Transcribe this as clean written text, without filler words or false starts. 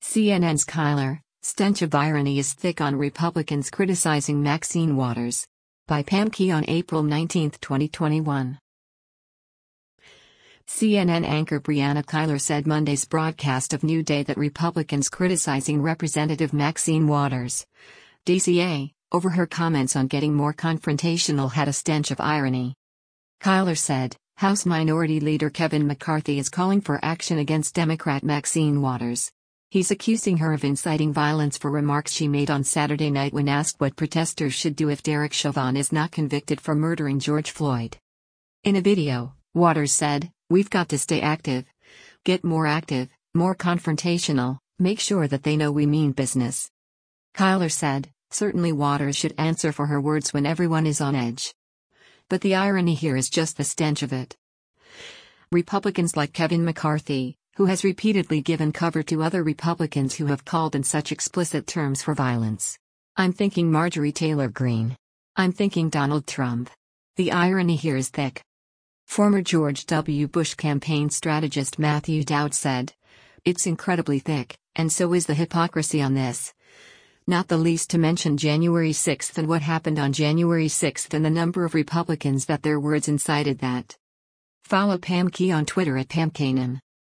CNN's Kyler, stench of irony is thick on Republicans criticizing Maxine Waters. By Pam Key on April 19, 2021. CNN anchor Brianna Keilar said Monday's broadcast of New Day that Republicans criticizing Representative Maxine Waters, DCA, over her comments on getting more confrontational had a stench of irony. Keilar said, House Minority Leader Kevin McCarthy is calling for action against Democrat Maxine Waters. He's accusing her of inciting violence for remarks she made on Saturday night when asked what protesters should do if Derek Chauvin is not convicted for murdering George Floyd. In a video, Waters said, "We've got to stay active. Get more active, more confrontational, make sure that they know we mean business." Keilar said, certainly Waters should answer for her words when everyone is on edge. But the irony here is just the stench of it. Republicans like Kevin McCarthy, who has repeatedly given cover to other Republicans who have called in such explicit terms for violence. I'm thinking Marjorie Taylor Greene. I'm thinking Donald Trump. The irony here is thick. Former George W. Bush campaign strategist Matthew Dowd said, "It's incredibly thick, and so is the hypocrisy on this. Not the least to mention January 6 and what happened on January 6 and the number of Republicans that their words incited that." Follow Pam Key on Twitter at PamKanan.